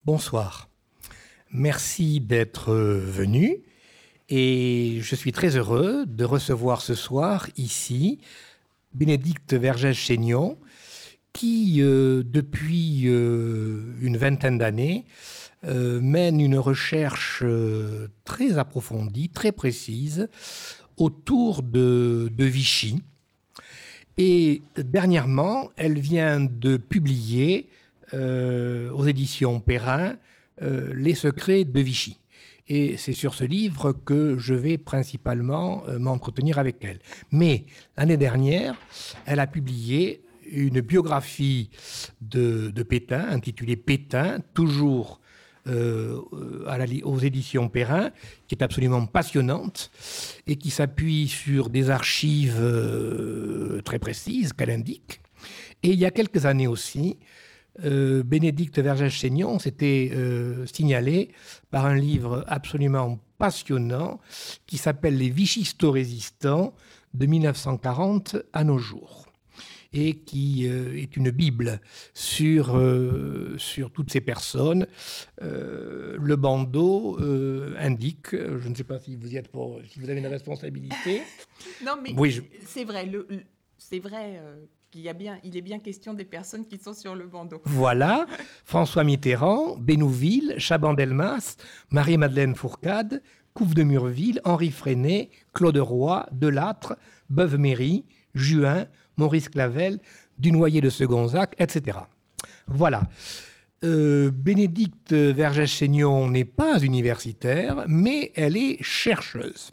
Bonsoir. Merci d'être venu et je suis très heureux de recevoir ce soir ici Bénédicte Vergès-Chaignon qui, depuis une vingtaine d'années, mène une recherche très approfondie, très précise autour de Vichy. Et dernièrement, elle vient de publier aux éditions Perrin Les secrets de Vichy. Et c'est sur ce livre que je vais principalement m'entretenir avec elle. Mais l'année dernière, elle a publié une biographie de Pétain, intitulée Pétain, toujours aux éditions Perrin, qui est absolument passionnante et qui s'appuie sur des archives très précises qu'elle indique. Et il y a quelques années aussi, Bénédicte Vergès-Chaignon s'était signalée par un livre absolument passionnant qui s'appelle « Les Vichisto-résistants de 1940 à nos jours » et qui est une bible sur toutes ces personnes. Le bandeau indique, je ne sais pas si vous y êtes si vous avez une responsabilité. Non, mais oui, c'est vrai. C'est vrai qu'il est bien question des personnes qui sont sur le bandeau. Voilà, François Mitterrand, Bénouville, Chaban-Delmas, Marie-Madeleine Fourcade, Couve de Murville, Henri Freinet, Claude Roy, Delattre, Beuve-Méry, Juin, Maurice Clavel, Dunoyer de Segonzac, etc. Voilà. Bénédicte Vergès-Chaignon n'est pas universitaire, mais elle est chercheuse.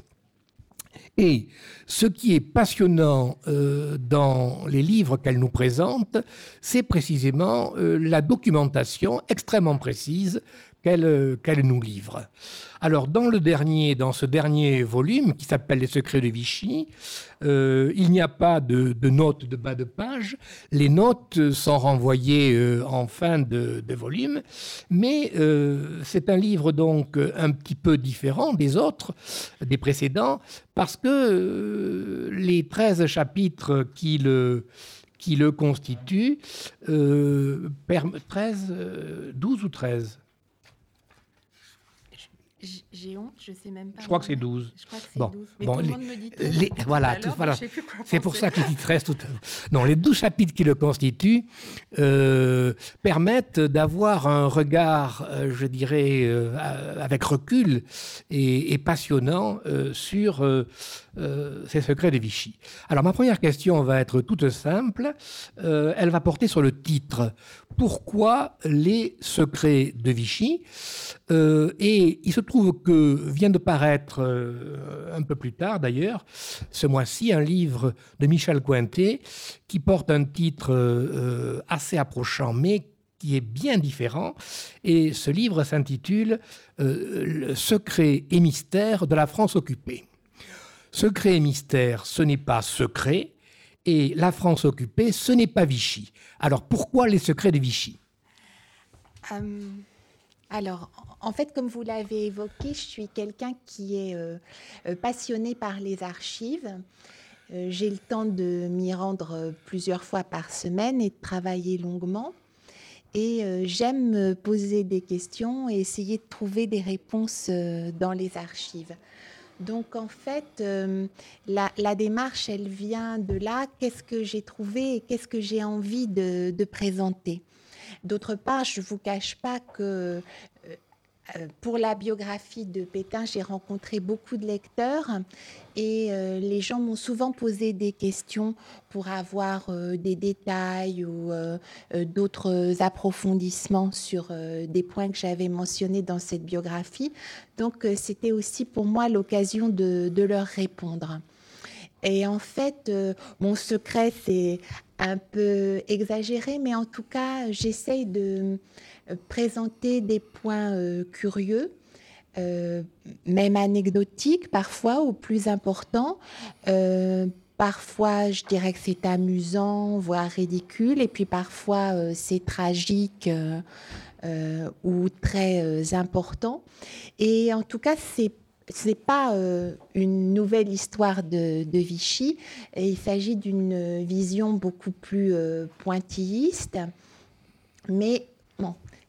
Et ce qui est passionnant dans les livres qu'elle nous présente, c'est précisément la documentation extrêmement précise qu'elle nous livre. Alors, dans ce dernier volume, qui s'appelle « Les secrets de Vichy », il n'y a pas de notes de bas de page. Les notes sont renvoyées en fin de volume, mais c'est un livre donc un petit peu différent des autres, des précédents, parce que les 13 chapitres qui le constituent, 12 ou 13 J'ai honte, je ne sais même pas. Je crois que c'est 12. Je crois que c'est 12. Mais tout le monde me dit 13. Voilà. C'est pour ça que je dis 13 tout à l'heure. Non, les 12 chapitres qui le constituent permettent d'avoir un regard, je dirais, avec recul et passionnant sur ces secrets de Vichy. Alors, ma première question va être toute simple. Elle va porter sur le titre. Pourquoi les secrets de Vichy ? Et il se trouve que vient de paraître un peu plus tard d'ailleurs, ce mois-ci, un livre de Michel Cointet qui porte un titre assez approchant mais qui est bien différent. Et ce livre s'intitule « Secrets et mystères de la France occupée ». Secret et mystère, ce n'est pas secret, et la France occupée, ce n'est pas Vichy. Alors pourquoi les secrets de Vichy ? Alors, en fait, comme vous l'avez évoqué, je suis quelqu'un qui est passionné par les archives. J'ai le temps de m'y rendre plusieurs fois par semaine et de travailler longuement. Et j'aime me poser des questions et essayer de trouver des réponses dans les archives. Donc, en fait, la démarche, elle vient de là. Qu'est-ce que j'ai trouvé et qu'est-ce que j'ai envie de présenter ? D'autre part, je ne vous cache pas que pour la biographie de Pétain, j'ai rencontré beaucoup de lecteurs et les gens m'ont souvent posé des questions pour avoir des détails ou d'autres approfondissements sur des points que j'avais mentionnés dans cette biographie. Donc, c'était aussi pour moi l'occasion de leur répondre. Et en fait, mon secret, c'est un peu exagéré, mais en tout cas, j'essaye de présenter des points curieux, même anecdotiques parfois, ou plus importants. Parfois, je dirais que c'est amusant, voire ridicule, et puis parfois, c'est tragique ou très important. Et en tout cas, c'est pas une nouvelle histoire de Vichy. Et il s'agit d'une vision beaucoup plus pointilliste. Mais bon,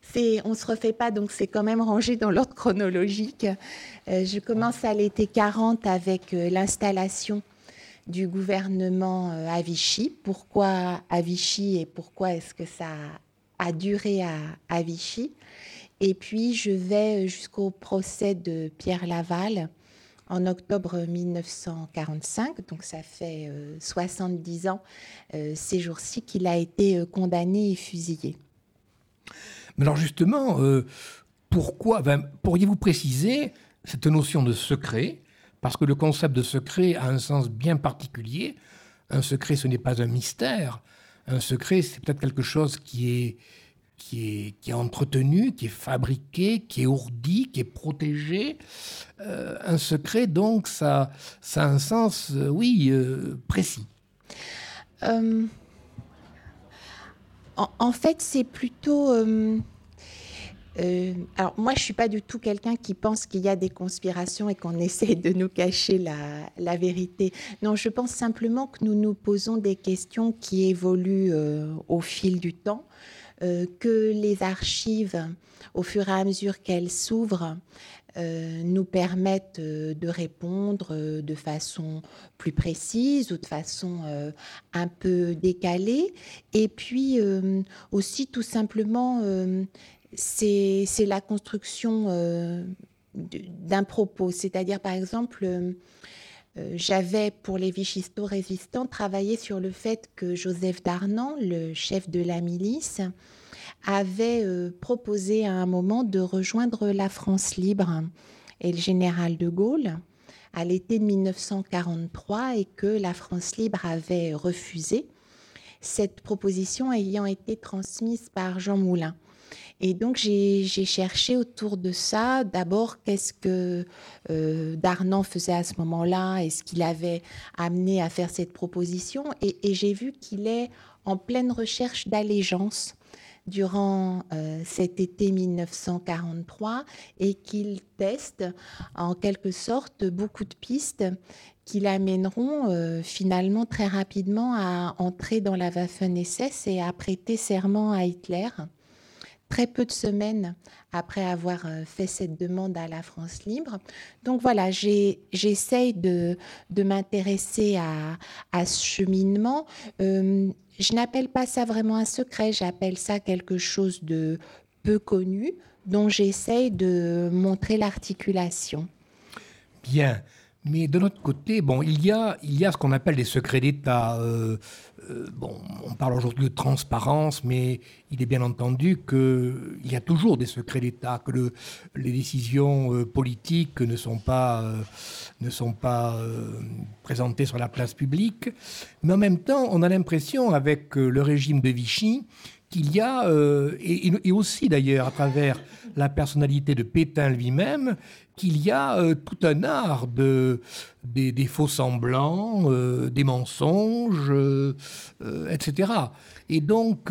On ne se refait pas, donc c'est quand même rangé dans l'ordre chronologique. Je commence à l'été 40 avec l'installation du gouvernement à Vichy. Pourquoi à Vichy et pourquoi est-ce que ça a duré à Vichy? Et puis je vais jusqu'au procès de Pierre Laval en octobre 1945, donc ça fait 70 ans ces jours-ci qu'il a été condamné et fusillé. Mais alors justement, pourquoi, pourriez-vous préciser cette notion de secret? Parce que le concept de secret a un sens bien particulier. Un secret, ce n'est pas un mystère. Un secret, c'est peut-être quelque chose qui est entretenu, qui est fabriqué, qui est ourdi, qui est protégé. Un secret, donc, ça a un sens, précis. En fait, c'est plutôt... alors moi, je ne suis pas du tout quelqu'un qui pense qu'il y a des conspirations et qu'on essaie de nous cacher la vérité. Non, je pense simplement que nous nous posons des questions qui évoluent au fil du temps, que les archives, au fur et à mesure qu'elles s'ouvrent, nous permettent de répondre de façon plus précise ou de façon un peu décalée. Et puis aussi, tout simplement, c'est la construction d'un propos. C'est-à-dire, par exemple, j'avais, pour les vichisto-résistants, travaillé sur le fait que Joseph Darnan, le chef de la milice, avait proposé à un moment de rejoindre la France libre et le général de Gaulle à l'été de 1943 et que la France libre avait refusé, cette proposition ayant été transmise par Jean Moulin. Et donc, j'ai cherché autour de ça, d'abord, qu'est-ce que Darnan faisait à ce moment-là? Est-ce qu'il avait amené à faire cette proposition? Et j'ai vu qu'il est en pleine recherche d'allégeance durant cet été 1943 et qu'il teste en quelque sorte beaucoup de pistes qui l'amèneront finalement très rapidement à entrer dans la Waffen-SS et à prêter serment à Hitler. Très peu de semaines après avoir fait cette demande à la France libre. Donc voilà, j'essaye de m'intéresser à ce cheminement. Je n'appelle pas ça vraiment un secret, j'appelle ça quelque chose de peu connu, dont j'essaye de montrer l'articulation. Bien. Mais de notre côté, bon, il y a ce qu'on appelle des secrets d'État. On parle aujourd'hui de transparence, mais il est bien entendu qu'il y a toujours des secrets d'État, que les décisions politiques ne sont pas présentées sur la place publique. Mais en même temps, on a l'impression, avec le régime de Vichy, qu'il y a, et aussi d'ailleurs à travers la personnalité de Pétain lui-même, qu'il y a tout un art des faux-semblants, des mensonges, etc. Et donc,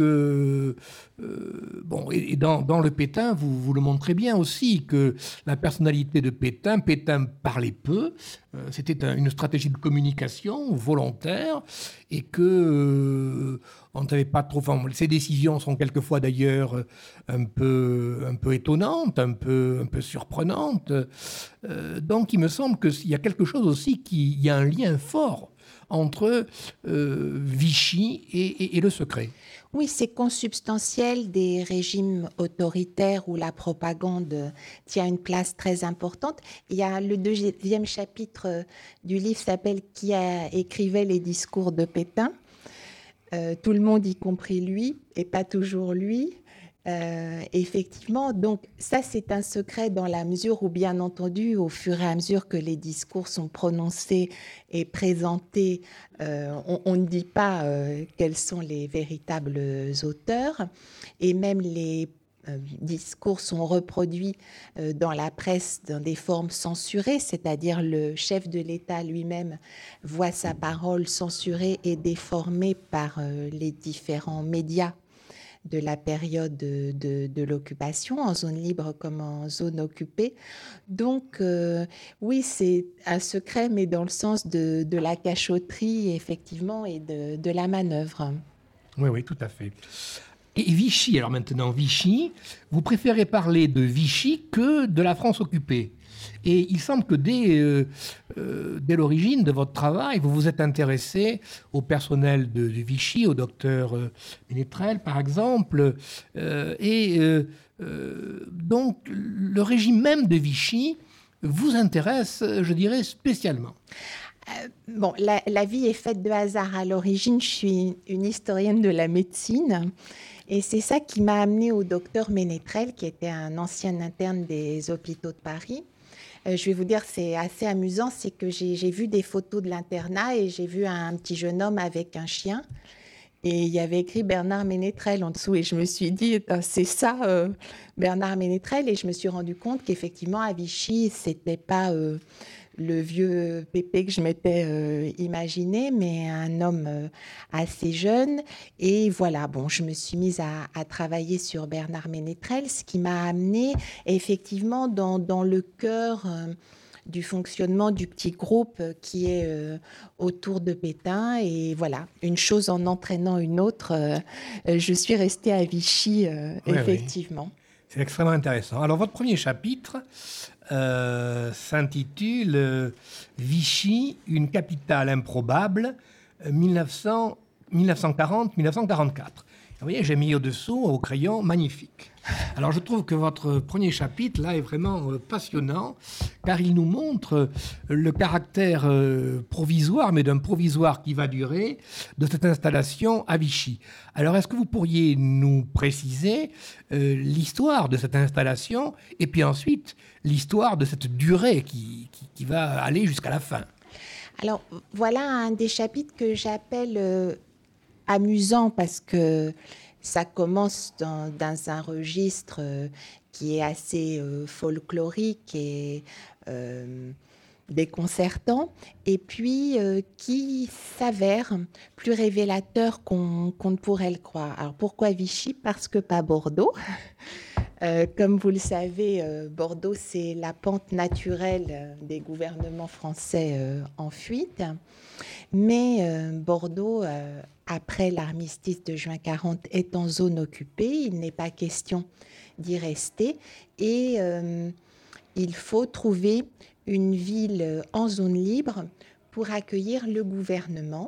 et dans le Pétain, vous le montrez bien aussi, que la personnalité de Pétain parlait peu, c'était une stratégie de communication volontaire, et que on ne savait pas trop... Ses décisions sont quelquefois d'ailleurs un peu étonnantes, un peu surprenantes. Donc il me semble qu'il y a quelque chose aussi, il y a un lien fort entre Vichy et le secret. Oui, c'est consubstantiel des régimes autoritaires où la propagande tient une place très importante. Il y a le deuxième chapitre du livre s'appelle « Qui écrivait les discours de Pétain ?» Tout le monde, y compris lui, et pas toujours lui. Effectivement, donc ça c'est un secret dans la mesure où, bien entendu, au fur et à mesure que les discours sont prononcés et présentés, on ne dit pas quels sont les véritables auteurs, et même les discours sont reproduits dans la presse dans des formes censurées, c'est-à-dire le chef de l'État lui-même voit sa parole censurée et déformée par les différents médias de la période de l'occupation, en zone libre comme en zone occupée. Donc, oui, c'est un secret, mais dans le sens de la cachotterie, effectivement, et de la manœuvre. Oui, tout à fait. Et Vichy, alors maintenant Vichy, vous préférez parler de Vichy que de la France occupée. Et il semble que dès l'origine de votre travail, vous vous êtes intéressé au personnel de Vichy, au docteur Ménétrel par exemple. Donc le régime même de Vichy vous intéresse, je dirais, spécialement. Bon, la vie est faite de hasard. À l'origine, je suis une historienne de la médecine. Et c'est ça qui m'a amenée au docteur Ménétrel, qui était un ancien interne des hôpitaux de Paris. Je vais vous dire, c'est assez amusant, c'est que j'ai vu des photos de l'internat et j'ai vu un petit jeune homme avec un chien. Et il y avait écrit Bernard Ménétrel en dessous. Et je me suis dit, c'est ça, Bernard Ménétrel. Et je me suis rendu compte qu'effectivement, à Vichy, c'était pas le vieux pépé que je m'étais imaginé, mais un homme assez jeune. Et voilà, bon, je me suis mise à travailler sur Bernard Ménétrel, ce qui m'a amenée effectivement dans le cœur du fonctionnement du petit groupe qui est autour de Pétain. Et voilà, une chose en entraînant une autre, je suis restée à Vichy, effectivement. Oui. C'est extrêmement intéressant. Alors, votre premier chapitre s'intitule Vichy, une capitale improbable, 1940-1944. Vous voyez, j'ai mis au-dessous, au crayon, magnifique. Alors, je trouve que votre premier chapitre, là, est vraiment passionnant, car il nous montre le caractère provisoire, mais d'un provisoire qui va durer, de cette installation à Vichy. Alors, est-ce que vous pourriez nous préciser l'histoire de cette installation, et puis ensuite, l'histoire de cette durée qui va aller jusqu'à la fin? Alors, voilà un des chapitres que j'appelle amusant parce que ça commence dans un registre qui est assez folklorique et déconcertant, et puis qui s'avère plus révélateur qu'on ne pourrait le croire. Alors pourquoi Vichy? Parce que pas Bordeaux. Comme vous le savez, Bordeaux, c'est la pente naturelle des gouvernements français en fuite. Mais Bordeaux, après l'armistice de juin 40, est en zone occupée. Il n'est pas question d'y rester. Et il faut trouver une ville en zone libre pour accueillir le gouvernement.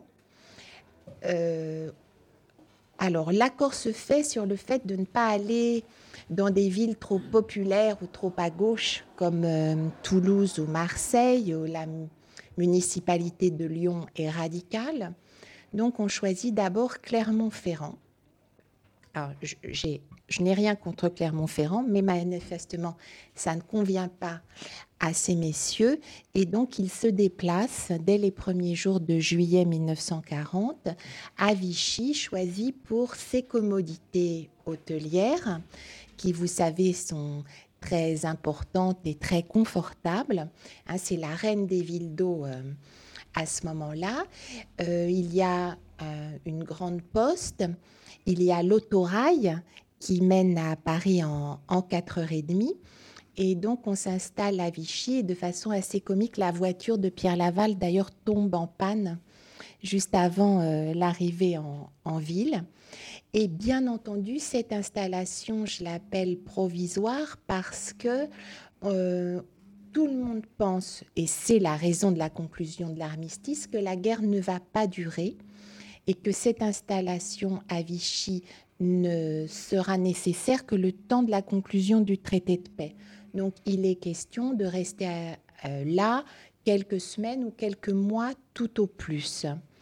Alors, l'accord se fait sur le fait de ne pas aller dans des villes trop populaires ou trop à gauche, comme Toulouse ou Marseille, où la municipalité de Lyon est radicale. Donc, on choisit d'abord Clermont-Ferrand. Alors, je n'ai rien contre Clermont-Ferrand, mais manifestement, ça ne convient pas à ces messieurs. Et donc, ils se déplacent dès les premiers jours de juillet 1940 à Vichy, choisi pour ses commodités hôtelières, qui, vous savez, sont très importantes et très confortables. C'est la reine des villes d'eau à ce moment-là. Il y a une grande poste. Il y a l'autorail qui mène à Paris en 4h30. Et donc, on s'installe à Vichy. Et de façon assez comique, la voiture de Pierre Laval, d'ailleurs, tombe en panne juste avant l'arrivée en ville. Et bien entendu, cette installation, je l'appelle provisoire parce que tout le monde pense, et c'est la raison de la conclusion de l'armistice, que la guerre ne va pas durer et que cette installation à Vichy ne sera nécessaire que le temps de la conclusion du traité de paix. Donc, il est question de rester là quelques semaines ou quelques mois tout au plus.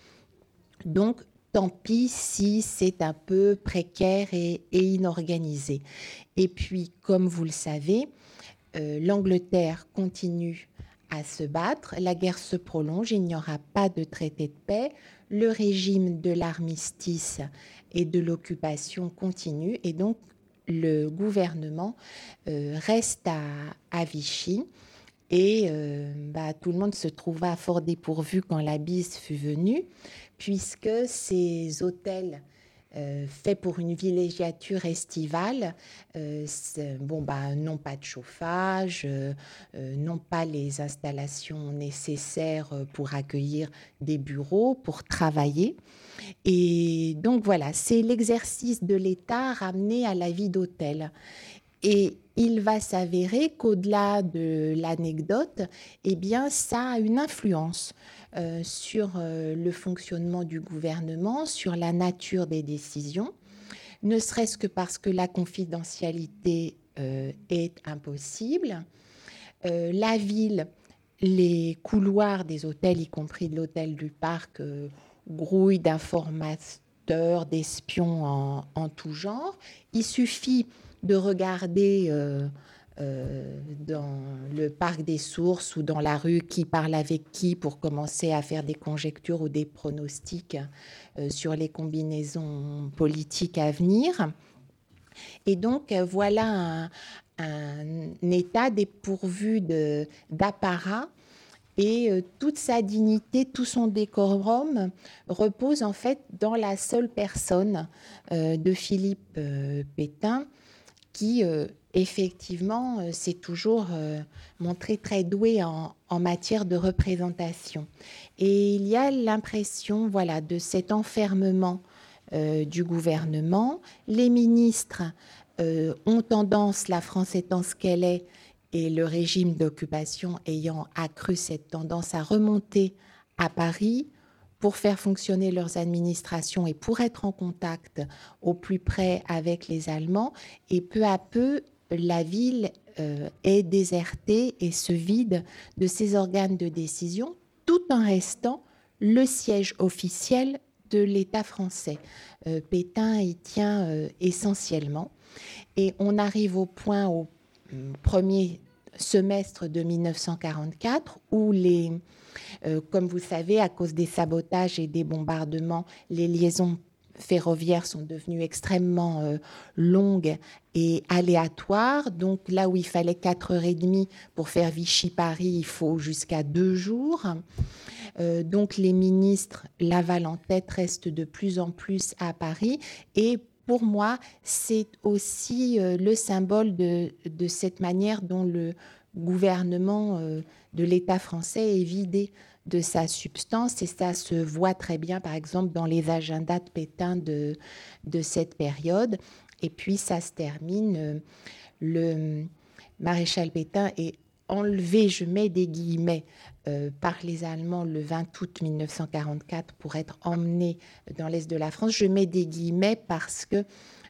Donc, tant pis si c'est un peu précaire et inorganisé. Et puis, comme vous le savez, l'Angleterre continue à se battre, la guerre se prolonge, il n'y aura pas de traité de paix, le régime de l'armistice et de l'occupation continue, et donc le gouvernement reste à Vichy. Et tout le monde se trouva fort dépourvu quand la bise fut venue, puisque ces hôtels fait pour une villégiature estivale, n'ont pas de chauffage, n'ont pas les installations nécessaires pour accueillir des bureaux, pour travailler. Et donc voilà, c'est l'exercice de l'État ramené à la vie d'hôtel. Et il va s'avérer qu'au-delà de l'anecdote, eh bien, ça a une influence sur le fonctionnement du gouvernement, sur la nature des décisions, ne serait-ce que parce que la confidentialité est impossible. La ville, les couloirs des hôtels, y compris de l'hôtel du Parc, grouillent d'informateurs, d'espions en tout genre. Il suffit de regarder dans le parc des Sources ou dans la rue qui parle avec qui pour commencer à faire des conjectures ou des pronostics sur les combinaisons politiques à venir. Et donc, voilà un État dépourvu d'apparat et toute sa dignité, tout son décorum repose en fait dans la seule personne de Philippe Pétain qui effectivement s'est toujours montré très doué en matière de représentation. Et il y a l'impression de cet enfermement du gouvernement. Les ministres ont tendance, la France étant ce qu'elle est, et le régime d'occupation ayant accru cette tendance à remonter à Paris pour faire fonctionner leurs administrations et pour être en contact au plus près avec les Allemands. Et peu à peu, la ville est désertée et se vide de ses organes de décision, tout en restant le siège officiel de l'État français. Pétain y tient essentiellement. Et on arrive au point au premier semestre de 1944 où comme vous savez, à cause des sabotages et des bombardements, les liaisons ferroviaires sont devenues extrêmement longues et aléatoires. Donc là où il fallait 4h30 pour faire Vichy-Paris, il faut jusqu'à 2 jours. Donc les ministres, Laval en tête, restent de plus en plus à Paris. Et pour moi, c'est aussi le symbole de cette manière dont le gouvernement de l'État français est vidé de sa substance, et ça se voit très bien, par exemple, dans les agendas de Pétain de cette période. Et puis, ça se termine. Le maréchal Pétain est enlevé, je mets des guillemets, par les Allemands le 20 août 1944 pour être emmené dans l'Est de la France. Je mets des guillemets parce que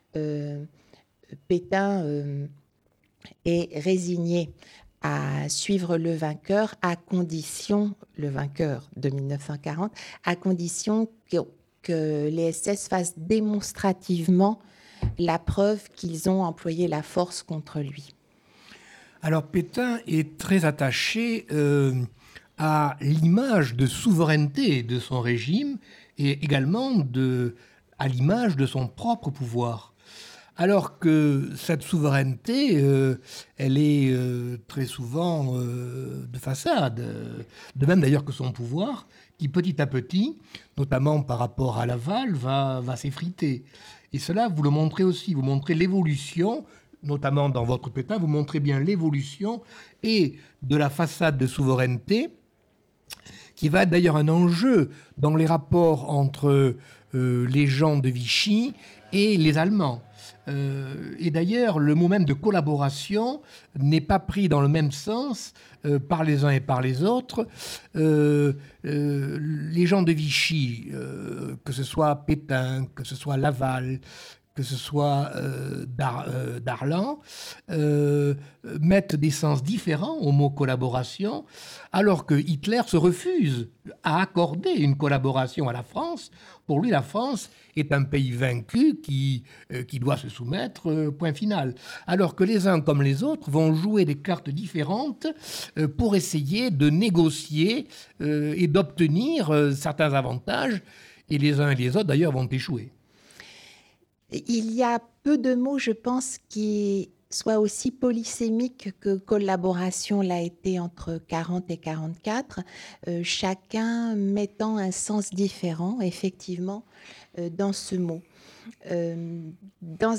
Pétain est résigné à suivre le vainqueur le vainqueur de 1940, à condition que les SS fassent démonstrativement la preuve qu'ils ont employé la force contre lui. Alors Pétain est très attaché à l'image de souveraineté de son régime et également à l'image de son propre pouvoir. Alors que cette souveraineté, elle est très souvent de façade, de même d'ailleurs que son pouvoir, qui petit à petit, notamment par rapport à Laval, va s'effriter. Et cela, vous le montrez aussi, vous montrez l'évolution, notamment dans votre Pétain, vous montrez bien l'évolution et de la façade de souveraineté, qui va être d'ailleurs un enjeu dans les rapports entre les gens de Vichy et les Allemands. Et d'ailleurs, le mot même de collaboration n'est pas pris dans le même sens par les uns et par les autres. Les gens de Vichy, que ce soit Pétain, que ce soit Laval, que ce soit Darlan, mettent des sens différents au mot collaboration, alors que Hitler se refuse à accorder une collaboration à la France. Pour lui, la France est un pays vaincu qui doit se soumettre, point final. Alors que les uns comme les autres vont jouer des cartes différentes pour essayer de négocier et d'obtenir certains avantages, et les uns et les autres d'ailleurs vont échouer. Il y a peu de mots, je pense, qui soit aussi polysémique que collaboration l'a été entre 40 et 44, chacun mettant un sens différent, effectivement, dans ce mot. Dans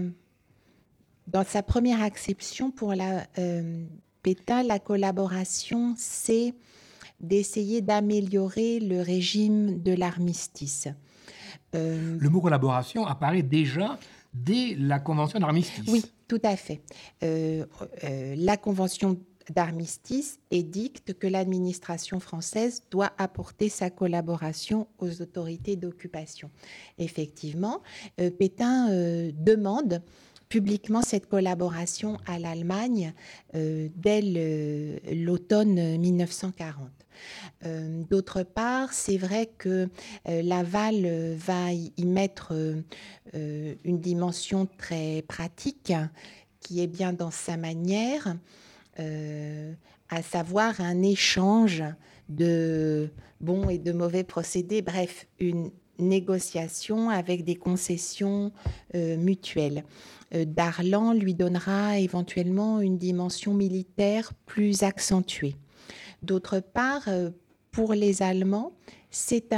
sa première acception pour Pétain, la collaboration, c'est d'essayer d'améliorer le régime de l'armistice. Le mot collaboration apparaît déjà dès la Convention d'armistice. Oui, tout à fait. La Convention d'armistice édicte que l'administration française doit apporter sa collaboration aux autorités d'occupation. Effectivement, Pétain demande publiquement cette collaboration à l'Allemagne dès l'automne 1940. D'autre part, c'est vrai que Laval va y mettre une dimension très pratique qui est bien dans sa manière, à savoir un échange de bons et de mauvais procédés, bref, une négociation avec des concessions mutuelles. Darlan lui donnera éventuellement une dimension militaire plus accentuée. D'autre part, pour les Allemands, c'est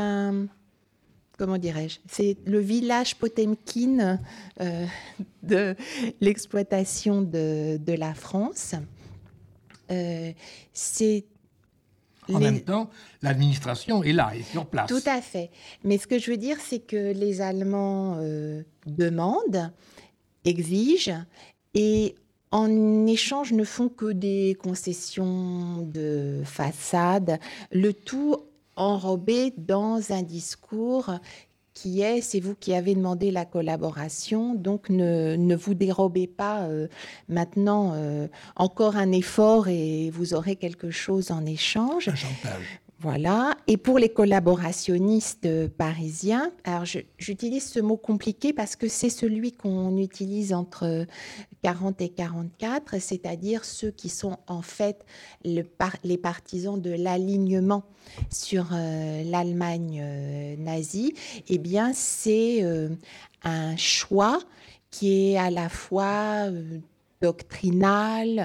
c'est le village Potemkin de l'exploitation de la France. En même temps, l'administration est là, est sur place. Tout à fait. Mais ce que je veux dire, c'est que les Allemands demandent, exigent, et en échange ne font que des concessions de façade, le tout enrobé dans un discours qui est « c'est vous qui avez demandé la collaboration, donc ne vous dérobez pas maintenant encore un effort et vous aurez quelque chose en échange ». Un chantage. Voilà. Et pour les collaborationnistes parisiens, alors j'utilise ce mot compliqué parce que c'est celui qu'on utilise entre 40 et 44, c'est-à-dire ceux qui sont en fait les partisans de l'alignement sur l'Allemagne nazie. Eh bien, c'est un choix qui est à la fois doctrinal,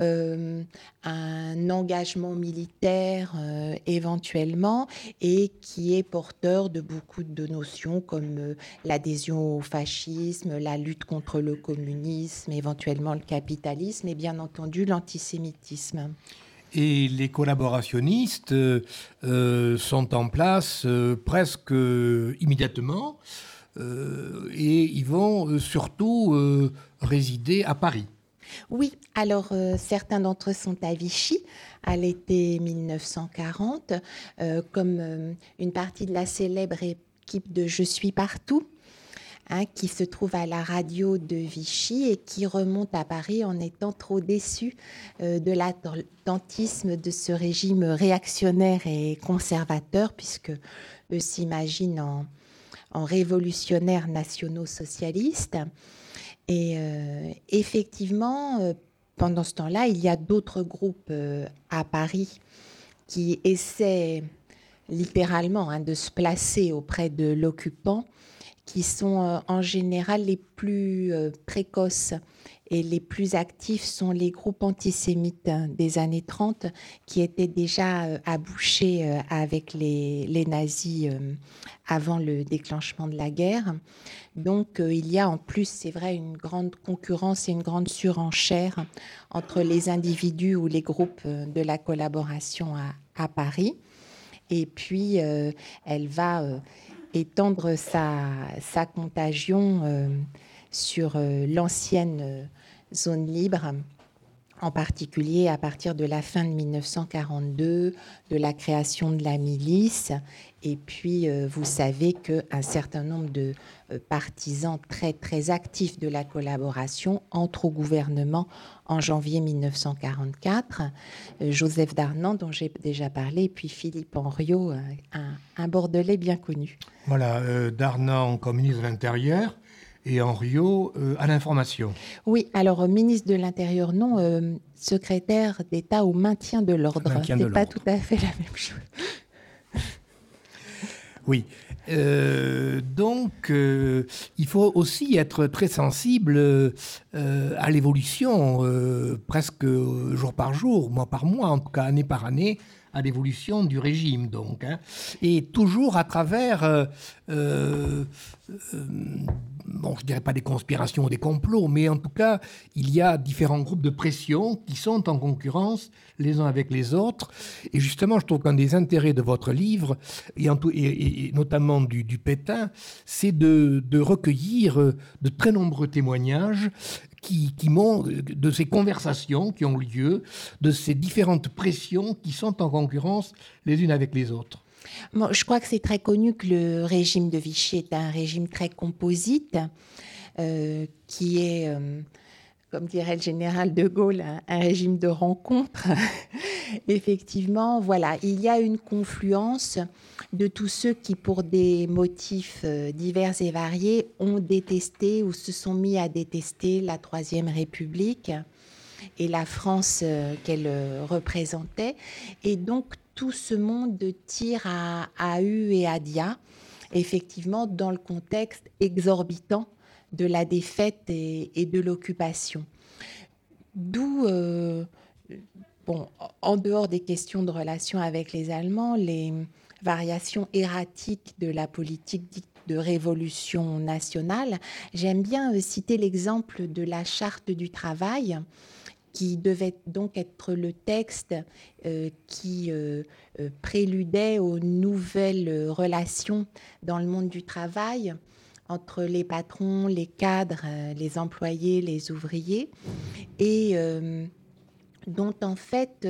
un engagement militaire éventuellement, et qui est porteur de beaucoup de notions comme l'adhésion au fascisme, la lutte contre le communisme, éventuellement le capitalisme et bien entendu l'antisémitisme. Et les collaborationnistes sont en place presque immédiatement et ils vont surtout résider à Paris. Oui, alors certains d'entre eux sont à Vichy à l'été 1940, comme une partie de la célèbre équipe de Je suis partout, qui se trouve à la radio de Vichy et qui remonte à Paris en étant trop déçus de l'attentisme de ce régime réactionnaire et conservateur, puisque eux s'imaginent en révolutionnaires nationaux socialistes. Et effectivement, pendant ce temps-là, il y a d'autres groupes à Paris qui essaient littéralement de se placer auprès de l'occupant, qui sont en général les plus précoces et les plus actifs sont les groupes antisémites des années 30 qui étaient déjà à boucher avec les nazis avant le déclenchement de la guerre. Donc il y a en plus, c'est vrai, une grande concurrence et une grande surenchère entre les individus ou les groupes de la collaboration à Paris. Et puis elle va étendre sa contagion sur l'ancienne zone libre, en particulier à partir de la fin de 1942, de la création de la milice. Et puis, vous savez qu'un certain nombre de partisans très, très actifs de la collaboration entrent au gouvernement en janvier 1944. Joseph Darnan, dont j'ai déjà parlé, et puis Philippe Henriot, un Bordelais bien connu. Voilà, Darnan comme ministre de l'Intérieur et Henriot à l'information. Oui, alors ministre de l'Intérieur, non, secrétaire d'État au maintien de l'ordre. C'est pas tout à fait la même chose. Oui. Donc, il faut aussi être très sensible à l'évolution, presque jour par jour, mois par mois, en tout cas année par année, à l'évolution du régime, donc, hein, et toujours à travers, bon, je dirais pas des conspirations ou des complots, mais en tout cas, il y a différents groupes de pression qui sont en concurrence les uns avec les autres. Et justement, je trouve qu'un des intérêts de votre livre, et notamment du Pétain, c'est de recueillir de très nombreux témoignages de ces conversations qui ont lieu, de ces différentes pressions qui sont en concurrence les unes avec les autres. Bon, je crois que c'est très connu que le régime de Vichy est un régime très composite, qui est, comme dirait le général de Gaulle, un régime de rencontres. Effectivement, voilà, il y a une confluence de tous ceux qui, pour des motifs divers et variés, ont détesté ou se sont mis à détester la Troisième République et la France qu'elle représentait. Et donc, tout ce monde tire à U et à dia, effectivement, dans le contexte exorbitant de la défaite et de l'occupation. D'où, bon, en dehors des questions de relations avec les Allemands, les variations erratiques de la politique dite de révolution nationale. J'aime bien citer l'exemple de la Charte du travail, qui devait donc être le texte qui préludait aux nouvelles relations dans le monde du travail entre les patrons, les cadres, les employés, les ouvriers, et dont en fait,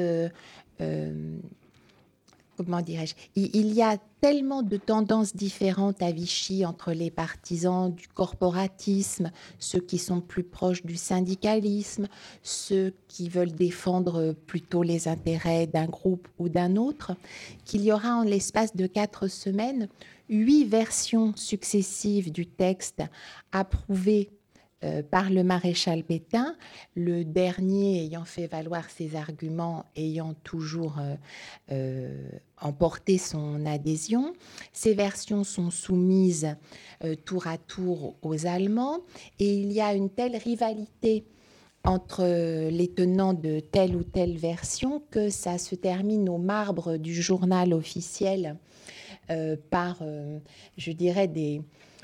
comment dirais-je, il y a tellement de tendances différentes à Vichy entre les partisans du corporatisme, ceux qui sont plus proches du syndicalisme, ceux qui veulent défendre plutôt les intérêts d'un groupe ou d'un autre, qu'il y aura en l'espace de 4 semaines 8 versions successives du texte approuvées par le maréchal Pétain, le dernier ayant fait valoir ses arguments, ayant toujours emporté son adhésion. Ces versions sont soumises tour à tour aux Allemands, et il y a une telle rivalité entre les tenants de telle ou telle version que ça se termine au marbre du journal officiel par, je dirais, des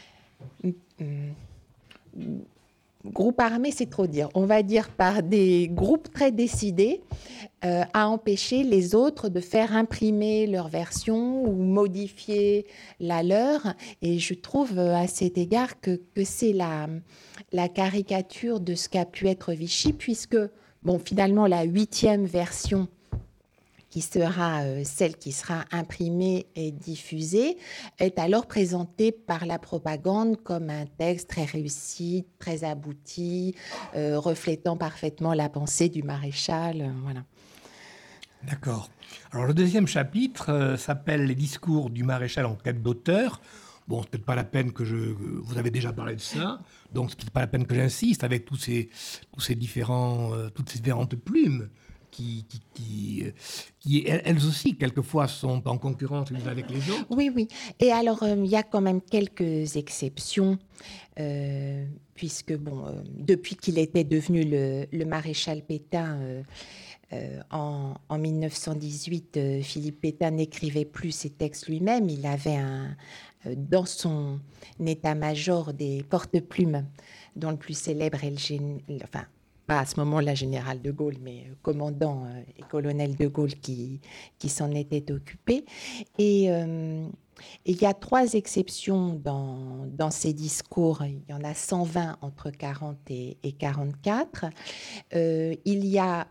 groupes armés, c'est trop dire. On va dire par des groupes très décidés à empêcher les autres de faire imprimer leur version ou modifier la leur. Et je trouve à cet égard que c'est la caricature de ce qu'a pu être Vichy, puisque, bon, finalement, la 8e version, qui sera celle qui sera imprimée et diffusée, est alors présentée par la propagande comme un texte très réussi, très abouti, reflétant parfaitement la pensée du maréchal. Voilà. D'accord. Alors le deuxième chapitre s'appelle « Les discours du maréchal en quête d'auteur ». Bon, c'est peut-être pas la peine vous avez déjà parlé de ça, donc c'est peut-être pas la peine que j'insiste avec toutes ces différentes plumes qui, elles aussi, quelquefois, sont en concurrence les unes avec les autres. Oui, oui. Et alors, il y a quand même quelques exceptions, puisque, bon, depuis qu'il était devenu le maréchal Pétain, en 1918, Philippe Pétain n'écrivait plus ses textes lui-même. Il avait dans son état-major des porte-plumes, dont le plus célèbre est enfin, pas à ce moment-là général de Gaulle, mais commandant et colonel de Gaulle qui s'en était occupé. Et il y a 3 exceptions dans ces discours. Il y en a 120 entre 40 et 44. Il y a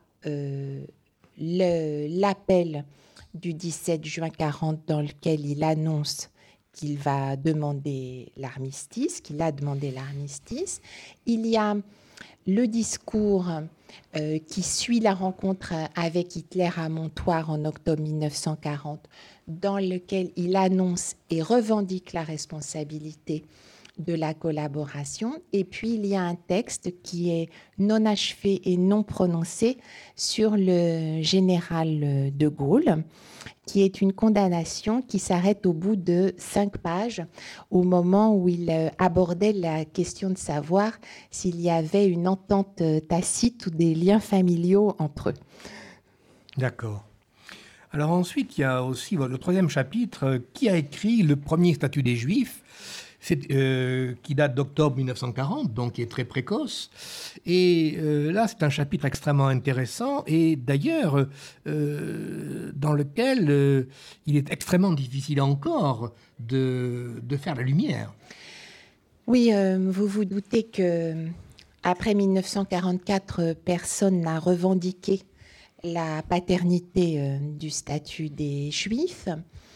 l'appel du 17 juin 40 dans lequel il annonce qu'il va demander l'armistice, qu'il a demandé l'armistice. Il y a le discours qui suit la rencontre avec Hitler à Montoire en octobre 1940, dans lequel il annonce et revendique la responsabilité de la collaboration. Et puis, il y a un texte qui est non achevé et non prononcé sur le général de Gaulle, qui est une condamnation qui s'arrête au bout de 5 pages, au moment où il abordait la question de savoir s'il y avait une entente tacite ou des liens familiaux entre eux. D'accord. Alors ensuite, il y a aussi le troisième chapitre, qui a écrit le premier statut des Juifs, qui date d'octobre 1940, donc qui est très précoce. Et là, c'est un chapitre extrêmement intéressant et d'ailleurs dans lequel il est extrêmement difficile encore de faire la lumière. Oui, vous vous doutez que après 1944, personne n'a revendiqué la paternité du statut des Juifs.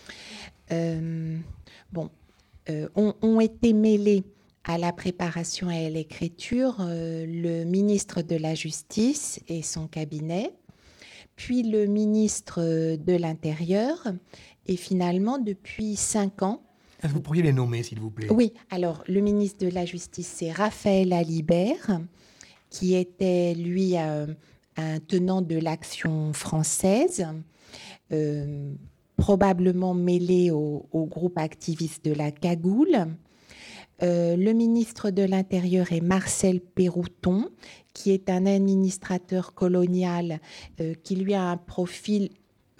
Ont été mêlés à la préparation et à l'écriture le ministre de la Justice et son cabinet, puis le ministre de l'Intérieur, et finalement, depuis 5 ans... Est-ce que vous pourriez les nommer, s'il vous plaît? Oui, alors le ministre de la Justice, c'est Raphaël Alibert, qui était, lui, un tenant de l'Action française, probablement mêlé au groupe activiste de la Cagoule. Le ministre de l'Intérieur est Marcel Pérouton, qui est un administrateur colonial qui, lui, a un profil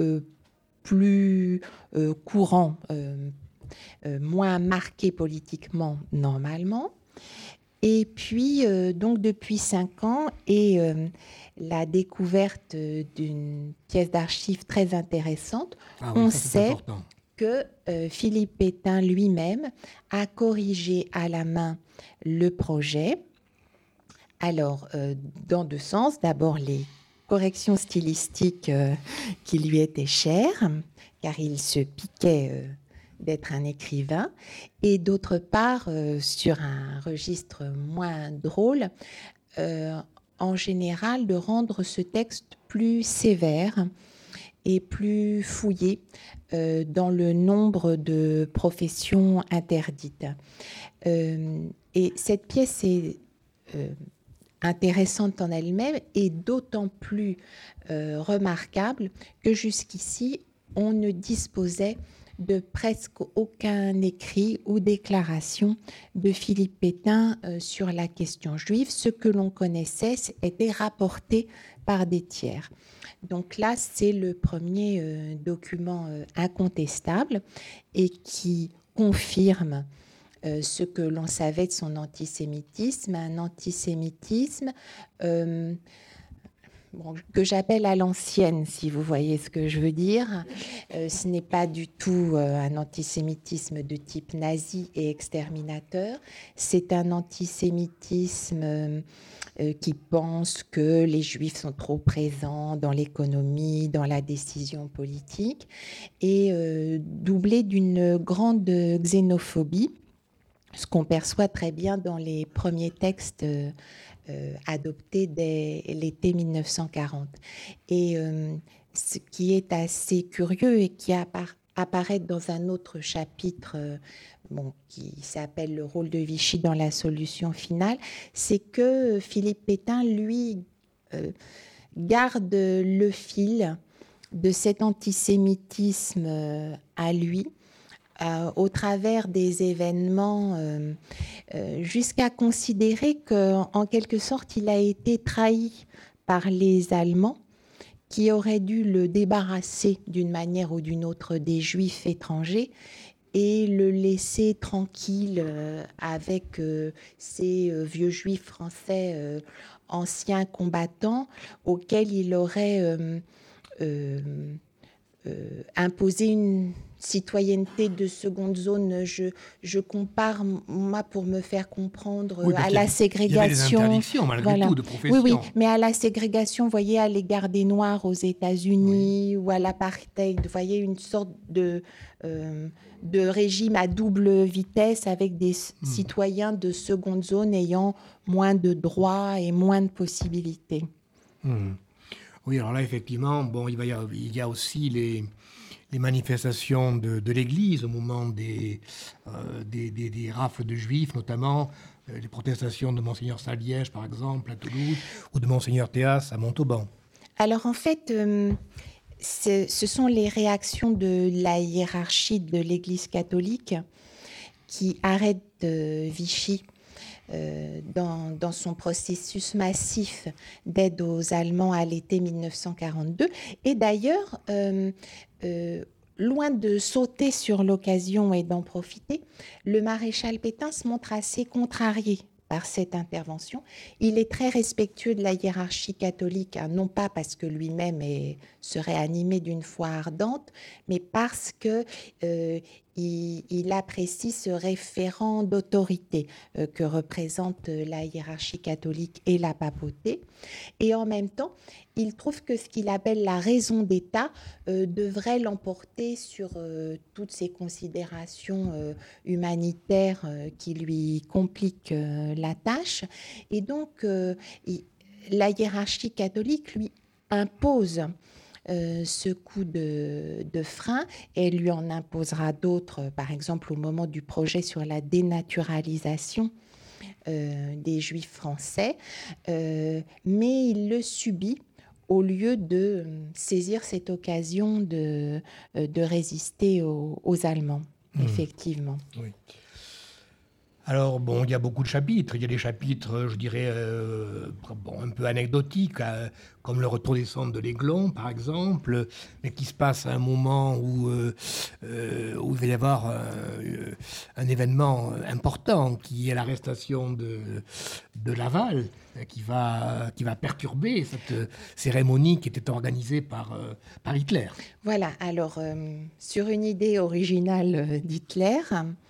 plus courant, moins marqué politiquement normalement. Et puis, donc, depuis 5 ans, et la découverte d'une pièce d'archives très intéressante, on sait que Philippe Pétain lui-même a corrigé à la main le projet. Alors, dans 2 sens. D'abord, les corrections stylistiques qui lui étaient chères, car il se piquait d'être un écrivain, et d'autre part, sur un registre moins drôle, en général, de rendre ce texte plus sévère et plus fouillé dans le nombre de professions interdites. Et cette pièce est intéressante en elle-même et d'autant plus remarquable que jusqu'ici, on ne disposait de presque aucun écrit ou déclaration de Philippe Pétain sur la question juive. Ce que l'on connaissait était rapporté par des tiers. Donc là, c'est le premier document incontestable et qui confirme ce que l'on savait de son antisémitisme, un antisémitisme que j'appelle à l'ancienne, si vous voyez ce que je veux dire. Ce n'est pas du tout un antisémitisme de type nazi et exterminateur. C'est un antisémitisme qui pense que les Juifs sont trop présents dans l'économie, dans la décision politique, et doublé d'une grande xénophobie, ce qu'on perçoit très bien dans les premiers textes adopté dès l'été 1940. Et ce qui est assez curieux et qui apparaît dans un autre chapitre qui s'appelle « Le rôle de Vichy dans la solution finale », c'est que Philippe Pétain, lui, garde le fil de cet antisémitisme à lui, au travers des événements, jusqu'à considérer qu'en quelque sorte, il a été trahi par les Allemands qui auraient dû le débarrasser d'une manière ou d'une autre des Juifs étrangers et le laisser tranquille avec ces vieux Juifs français anciens combattants auxquels il aurait imposé une citoyenneté de seconde zone. Je compare, moi, pour me faire comprendre, à la ségrégation. Il y avait des interdictions, malgré tout, de profession. Oui, mais à la ségrégation, vous voyez, à l'égard des Noirs aux États-Unis, ou à l'apartheid, vous voyez, une sorte de régime à double vitesse avec des citoyens de seconde zone ayant moins de droits et moins de possibilités. Oui, alors là, effectivement, il y a aussi les manifestations de l'Église au moment des rafles de Juifs, notamment les protestations de Monseigneur Saliège, par exemple, à Toulouse, ou de Monseigneur Théas à Montauban. Alors en fait, ce sont les réactions de la hiérarchie de l'Église catholique qui arrête Vichy dans son processus massif d'aide aux Allemands à l'été 1942. Et d'ailleurs, loin de sauter sur l'occasion et d'en profiter, le maréchal Pétain se montre assez contrarié par cette intervention. Il est très respectueux de la hiérarchie catholique, non pas parce que lui-même serait animé d'une foi ardente, mais parce que il apprécie ce référent d'autorité que représente la hiérarchie catholique et la papauté. Et en même temps, il trouve que ce qu'il appelle la raison d'État devrait l'emporter sur toutes ces considérations humanitaires qui lui compliquent la tâche. Et donc, la hiérarchie catholique lui impose ce coup de frein, et lui en imposera d'autres, par exemple au moment du projet sur la dénaturalisation des Juifs français, mais il le subit au lieu de saisir cette occasion de résister aux Allemands, effectivement. Oui. Alors, bon, il y a beaucoup de chapitres. Il y a des chapitres, je dirais, un peu anecdotiques, comme le retour des cendres de l'Aiglon, par exemple, mais qui se passe à un moment où il va y avoir un événement important, qui est l'arrestation de Laval, qui va perturber cette cérémonie qui était organisée par Hitler. Voilà, alors, sur une idée originale d'Hitler,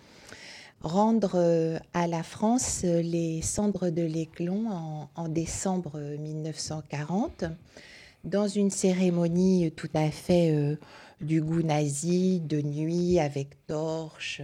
rendre à la France les cendres de l'Aiglon en décembre 1940, dans une cérémonie tout à fait du goût nazi, de nuit, avec torches,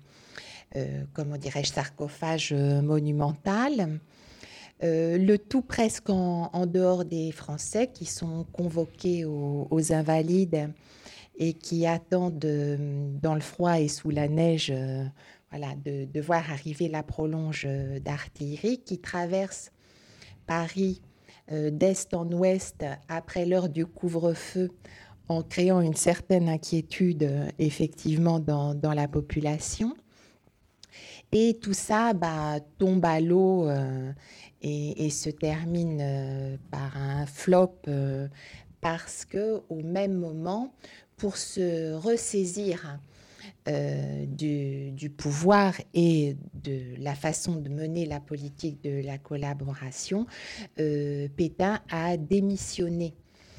sarcophage monumental. Le tout presque en dehors des Français qui sont convoqués aux Invalides et qui attendent dans le froid et sous la neige de voir arriver la prolonge d'artillerie qui traverse Paris d'est en ouest après l'heure du couvre-feu, en créant une certaine inquiétude effectivement dans la population. Et tout ça tombe à l'eau et se termine par un flop parce qu'au même moment, pour se ressaisir du pouvoir et de la façon de mener la politique de la collaboration, Pétain a démissionné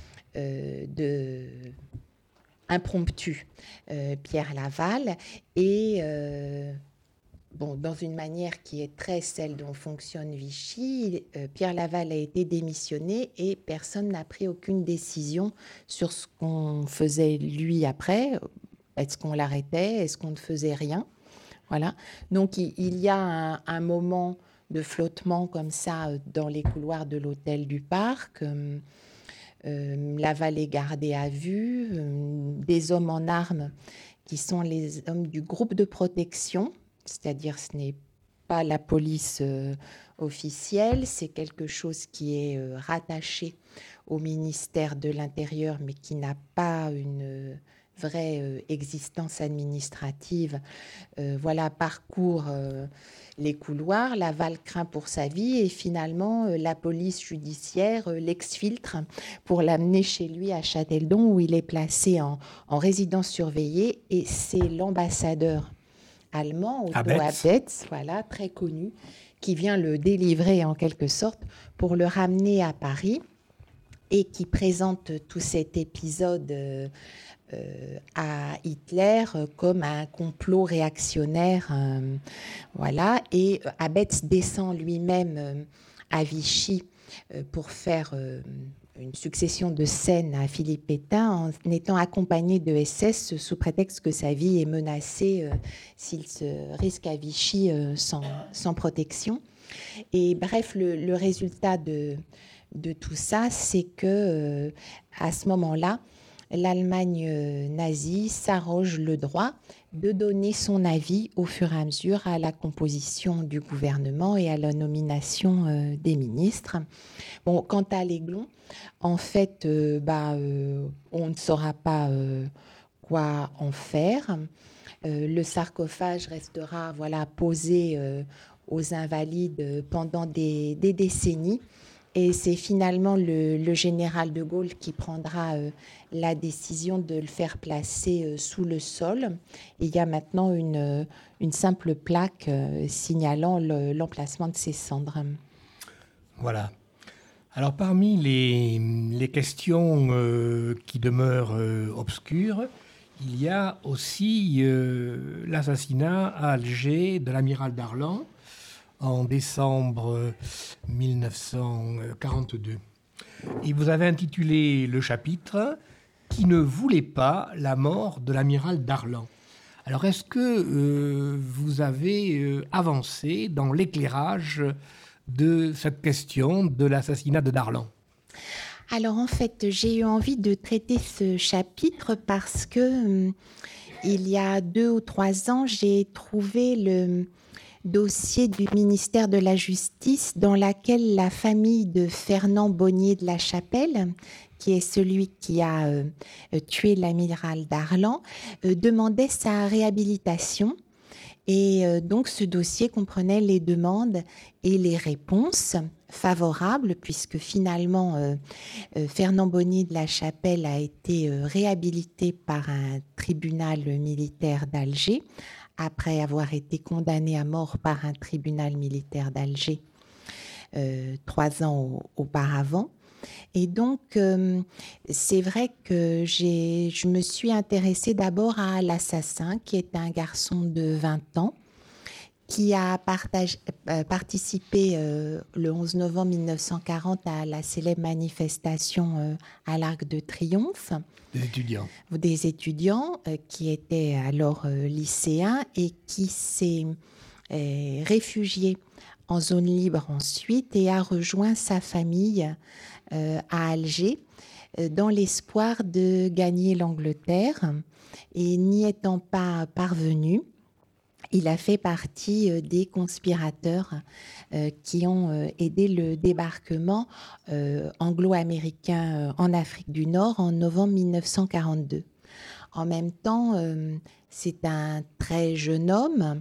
impromptu Pierre Laval et dans une manière qui est très celle dont fonctionne Vichy, Pierre Laval a été démissionné et personne n'a pris aucune décision sur ce qu'on faisait lui après. Est-ce qu'on l'arrêtait? Est-ce qu'on ne faisait rien? Voilà. Donc, il y a un moment de flottement comme ça dans les couloirs de l'hôtel du Parc. Laval est gardé à vue. Des hommes en armes qui sont les hommes du groupe de protection, c'est-à-dire ce n'est pas la police officielle, c'est quelque chose qui est rattaché au ministère de l'Intérieur, mais qui n'a pas une vraie existence administrative, parcourt les couloirs. Laval craint pour sa vie et finalement la police judiciaire l'exfiltre pour l'amener chez lui à Châteldon où il est placé en résidence surveillée, et c'est l'ambassadeur allemand, Otto Abetz, très connu, qui vient le délivrer en quelque sorte pour le ramener à Paris et qui présente tout cet épisode à Hitler comme un complot réactionnaire. Et Abetz descend lui-même à Vichy pour faire une succession de scènes à Philippe Pétain en étant accompagné de SS sous prétexte que sa vie est menacée s'il se risque à Vichy sans protection. Et bref, le résultat de tout ça, c'est que à ce moment-là, l'Allemagne nazie s'arroge le droit de donner son avis au fur et à mesure à la composition du gouvernement et à la nomination des ministres. Bon, quant à l'aiglon, en fait, on ne saura pas quoi en faire. Le sarcophage restera posé aux Invalides pendant des décennies. Et c'est finalement le général de Gaulle qui prendra la décision de le faire placer sous le sol. Et il y a maintenant une simple plaque signalant l'emplacement de ses cendres. Voilà. Alors parmi les questions qui demeurent obscures, il y a aussi l'assassinat à Alger de l'amiral Darlan en décembre 1942. Et vous avez intitulé le chapitre « Qui ne voulait pas la mort de l'amiral Darlan ». Alors est-ce que vous avez avancé dans l'éclairage de cette question de l'assassinat de Darlan ? Alors en fait, j'ai eu envie de traiter ce chapitre parce que il y a 2 ou 3 ans, j'ai trouvé le dossier du ministère de la Justice dans lequel la famille de Fernand Bonnier de la Chapelle, qui est celui qui a tué l'amiral Darlan, demandait sa réhabilitation. Et donc ce dossier comprenait les demandes et les réponses favorables, puisque finalement Fernand Bonnier de la Chapelle a été réhabilité par un tribunal militaire d'Alger, après avoir été condamné à mort par un tribunal militaire d'Alger 3 ans auparavant. Et donc, c'est vrai que je me suis intéressée d'abord à l'assassin, qui est un garçon de 20 ans, qui a participé le 11 novembre 1940 à la célèbre manifestation à l'Arc de Triomphe. Des étudiants qui étaient alors lycéens et qui s'est réfugié en zone libre ensuite et a rejoint sa famille à Alger dans l'espoir de gagner l'Angleterre. Et n'y étant pas parvenu, il a fait partie des conspirateurs qui ont aidé le débarquement anglo-américain en Afrique du Nord en novembre 1942. En même temps, c'est un très jeune homme,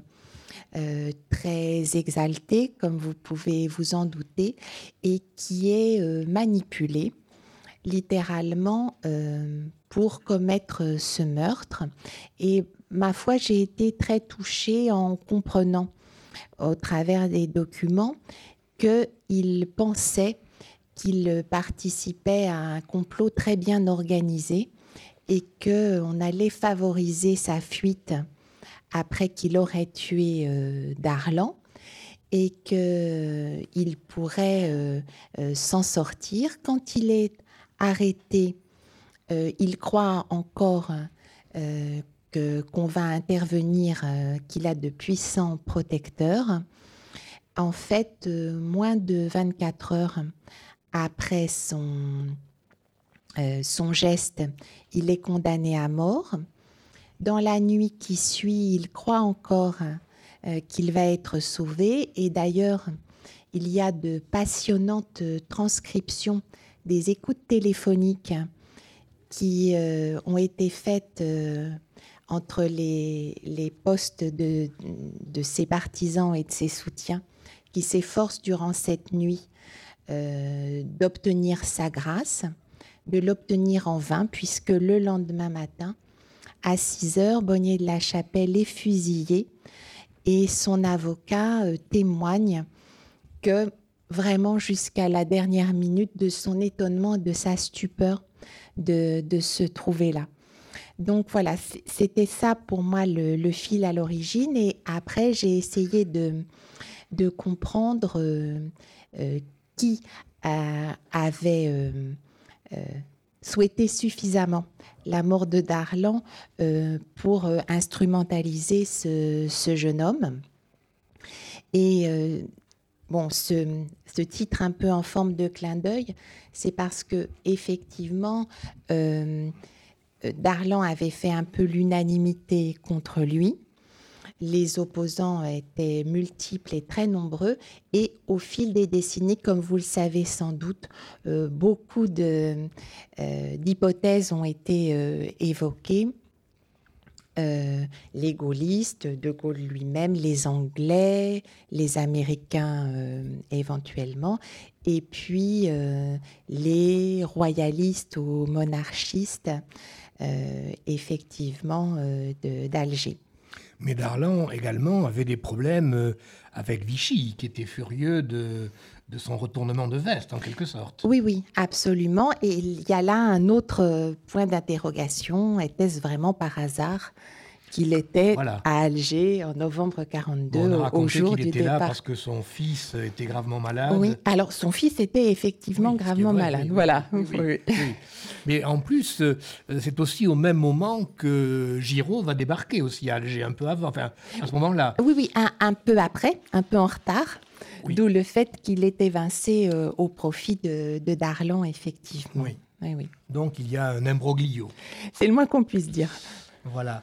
très exalté, comme vous pouvez vous en douter, et qui est manipulé littéralement pour commettre ce meurtre. Et ma foi, j'ai été très touchée en comprenant au travers des documents qu'il pensait qu'il participait à un complot très bien organisé et qu'on allait favoriser sa fuite après qu'il aurait tué Darlan et qu'il pourrait s'en sortir. Quand il est arrêté, il croit encore qu'on va intervenir, qu'il a de puissants protecteurs. En fait, moins de 24 heures après son geste, il est condamné à mort. Dans la nuit qui suit, il croit encore qu'il va être sauvé. Et d'ailleurs, il y a de passionnantes transcriptions des écoutes téléphoniques qui ont été faites entre les postes de ses partisans et de ses soutiens, qui s'efforcent durant cette nuit d'obtenir sa grâce, de l'obtenir en vain, puisque le lendemain matin, à 6 heures, Bonnier de la Chapelle est fusillé et son avocat témoigne que vraiment jusqu'à la dernière minute de son étonnement, de sa stupeur de se trouver là. Donc voilà, c'était ça pour moi le fil à l'origine. Et après, j'ai essayé de comprendre qui avait souhaité suffisamment la mort de Darlan pour instrumentaliser ce jeune homme. Et ce titre un peu en forme de clin d'œil, c'est parce que effectivement, Darlan avait fait un peu l'unanimité contre lui. Les opposants étaient multiples et très nombreux. Et au fil des décennies, comme vous le savez sans doute, beaucoup d'hypothèses ont été évoquées. Les gaullistes, De Gaulle lui-même, les Anglais, les Américains éventuellement, et puis les royalistes ou monarchistes, effectivement, d'Alger. Mais Darlan également avait des problèmes avec Vichy, qui était furieux de son retournement de veste, en quelque sorte. Oui, absolument. Et il y a là un autre point d'interrogation. Était-ce vraiment par hasard qu'il était à Alger en novembre 1942, au jour du départ? On a raconté qu'il était là parce que son fils était gravement malade. Oui, alors son fils était effectivement gravement malade. Oui. Mais en plus, c'est aussi au même moment que Giraud va débarquer aussi à Alger, un peu avant, enfin, à ce moment-là. Oui, un peu après, un peu en retard. Oui. D'où le fait qu'il est évincé au profit de Darlan, effectivement. Oui. Donc, il y a un imbroglio. C'est le moins qu'on puisse dire. Voilà.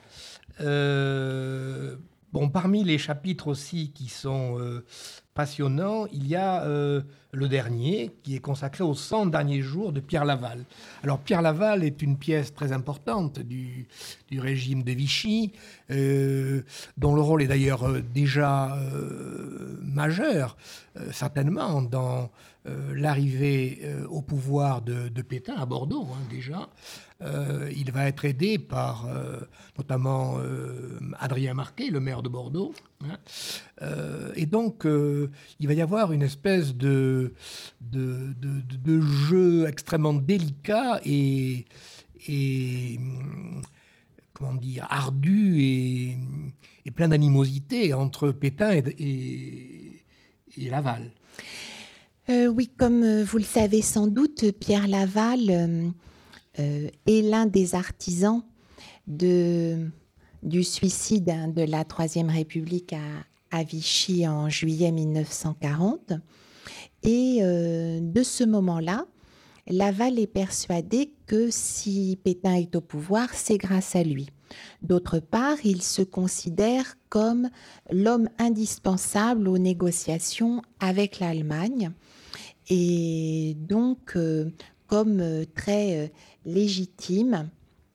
Parmi les chapitres aussi qui sont passionnants, il y a le dernier qui est consacré aux 100 derniers jours de Pierre Laval. Alors Pierre Laval est une pièce très importante du régime de Vichy, dont le rôle est d'ailleurs déjà majeur, certainement, dans l'arrivée au pouvoir de Pétain à Bordeaux, déjà. Il va être aidé par notamment Adrien Marquet, le maire de Bordeaux. Et donc, il va y avoir une espèce de jeu extrêmement délicat et comment dire, ardu et plein d'animosité entre Pétain et Laval. Oui, comme vous le savez sans doute, Pierre Laval est l'un des artisans du suicide de la Troisième République à Vichy en juillet 1940. Et de ce moment-là, Laval est persuadé que si Pétain est au pouvoir, c'est grâce à lui. D'autre part, il se considère comme l'homme indispensable aux négociations avec l'Allemagne et donc comme très légitime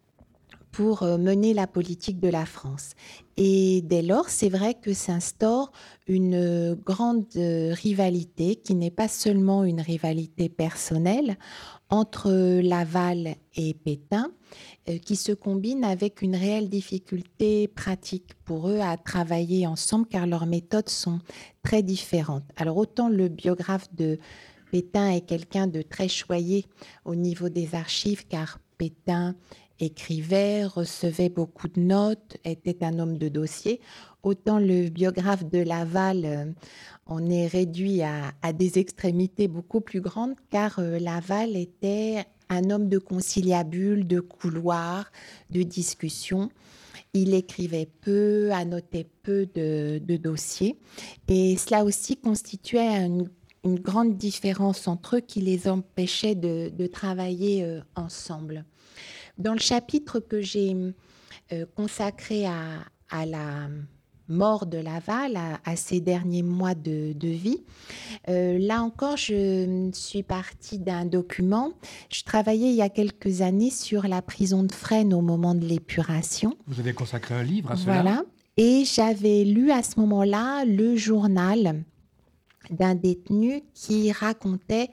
pour mener la politique de la France. Et dès lors, c'est vrai que s'instaure une grande rivalité qui n'est pas seulement une rivalité personnelle entre Laval et Pétain, qui se combine avec une réelle difficulté pratique pour eux à travailler ensemble car leurs méthodes sont très différentes. Alors autant le biographe de Pétain est quelqu'un de très choyé au niveau des archives car Pétain écrivait, recevait beaucoup de notes, était un homme de dossier. Autant le biographe de Laval, on est réduit à des extrémités beaucoup plus grandes car Laval était un homme de conciliabule, de couloir, de discussion. Il écrivait peu, annotait peu de dossiers. Et cela aussi constituait une grande différence entre eux qui les empêchait de travailler ensemble. Dans le chapitre que j'ai consacré à la mort de Laval, à ses derniers mois de vie, là encore, je suis partie d'un document. Je travaillais il y a quelques années sur la prison de Fresnes au moment de l'épuration. Vous avez consacré un livre à cela ? Voilà. Et j'avais lu à ce moment-là le journal d'un détenu qui racontait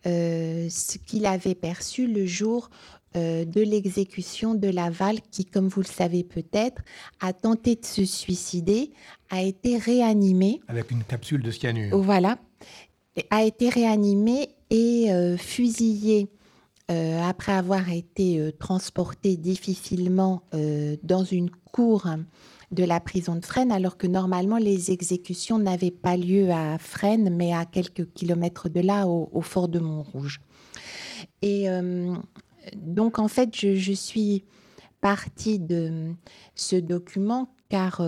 ce qu'il avait perçu le jour de l'exécution de Laval, qui, comme vous le savez peut-être, a tenté de se suicider, a été réanimé. Avec une capsule de cyanure. Voilà. A été réanimé et fusillé après avoir été transporté difficilement dans une cour de la prison de Fresnes, alors que normalement les exécutions n'avaient pas lieu à Fresnes, mais à quelques kilomètres de là, au fort de Montrouge. Et donc en fait, je suis partie de ce document car